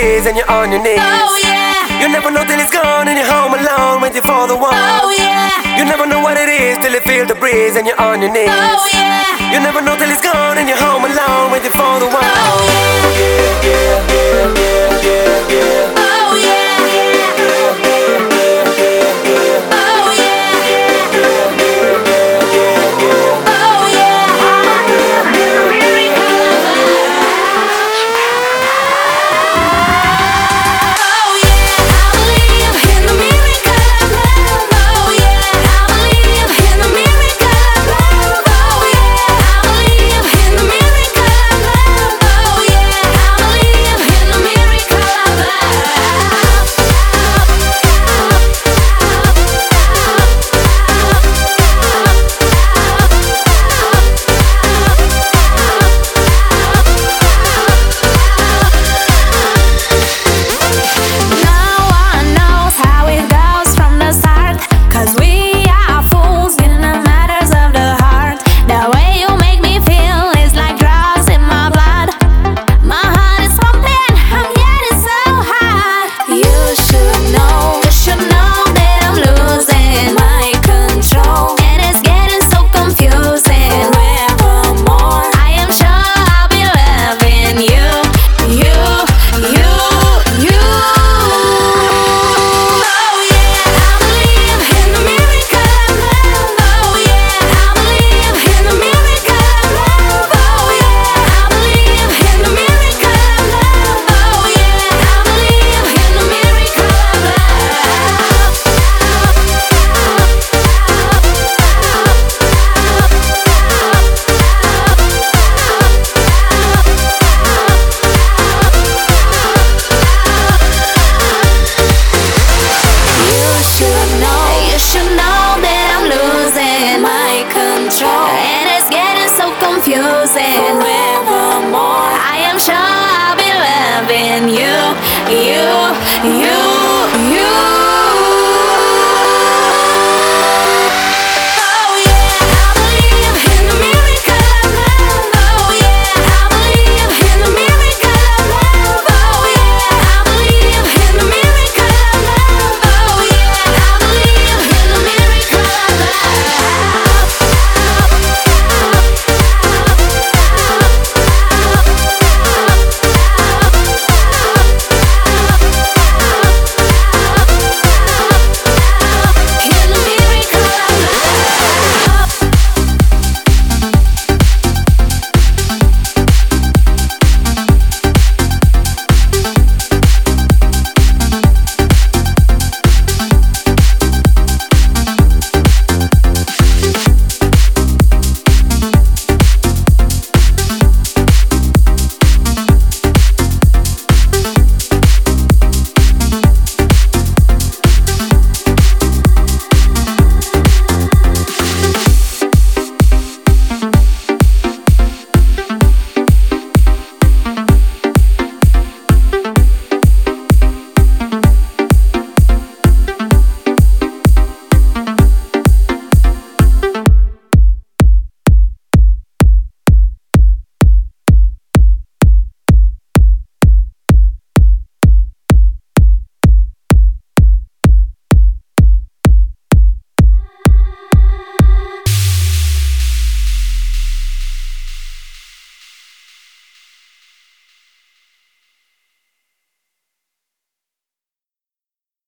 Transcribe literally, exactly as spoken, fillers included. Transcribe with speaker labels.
Speaker 1: breeze and you're on your knees.
Speaker 2: Oh yeah.
Speaker 1: You never know till it's gone and you're home alone waiting for the one.
Speaker 2: Oh yeah.
Speaker 1: You never know what it is till you feel the breeze and you're on your knees.
Speaker 2: Oh yeah.
Speaker 1: You never know till it's gone and you're home alone waiting for the one.
Speaker 2: Oh yeah.
Speaker 1: Yeah, yeah, yeah, yeah, yeah, yeah.
Speaker 2: Oh yeah. Oh yeah. Confusing forevermore. I am sure I'll be loving you, you, you.